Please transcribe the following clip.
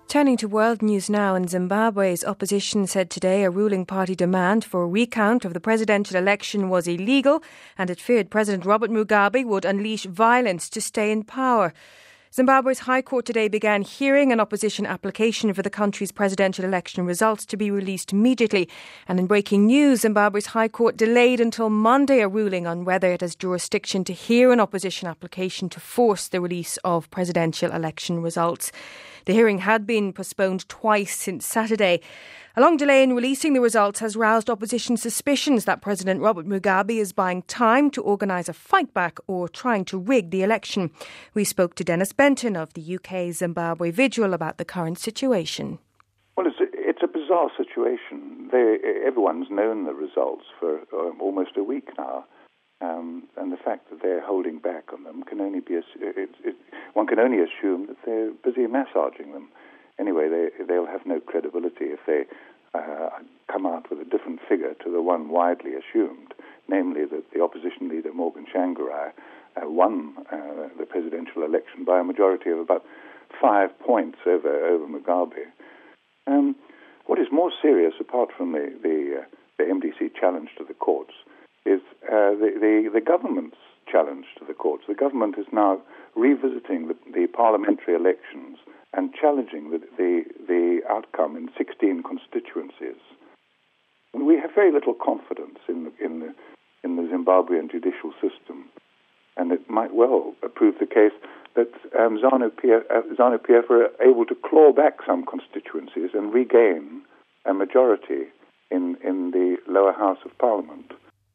Turning to world news now, in Zimbabwe's opposition said today a ruling party demand for a recount of the presidential election was illegal, and it feared President Robert Mugabe would unleash violence to stay in power. Zimbabwe's High Court today began hearing an opposition application for the country's presidential election results to be released immediately. And in breaking news, Zimbabwe's High Court delayed until Monday a ruling on whether it has jurisdiction to hear an opposition application to force the release of presidential election results. The hearing had been postponed twice since Saturday. A long delay in releasing the results has roused opposition suspicions that President Robert Mugabe is buying time to organise a fight back or trying to rig the election. We spoke to Dennis Benton of the UK Zimbabwe Vigil about the current situation. Well, it's a bizarre situation. Everyone's known the results for almost a week now, and the fact that they're holding back on them can only be one can only assume that they're busy massaging them. Anyway, they'll have no credibility if they come out with a different figure to the one widely assumed, namely that the opposition leader Morgan Tsvangirai won the presidential election by a majority of about 5 points over Mugabe. What is more serious, apart from the MDC challenge to the courts, is the government's challenge to the courts. The government is now revisiting the parliamentary elections and challenging the outcome in 16 constituencies. And we have very little confidence in the Zimbabwean judicial system, and it might well prove the case that ZANU-PF are able to claw back some constituencies and regain a majority in the lower house of Parliament.